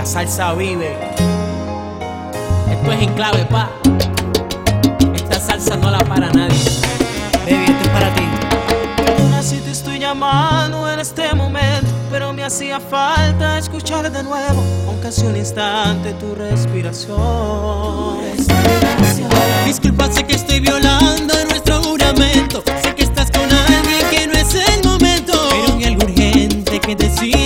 salsa vive. Esto es en clave, pa. Esta salsa no la para nadie. Baby, esto es para ti. Perdona si te estoy llamando en este momento, pero me hacía falta escuchar de nuevo, aunque hace un instante, tu respiración. Disculpa, sé que estoy violando nuestro juramento. Sé que estás con alguien que no es el momento, pero hay algo urgente que decir.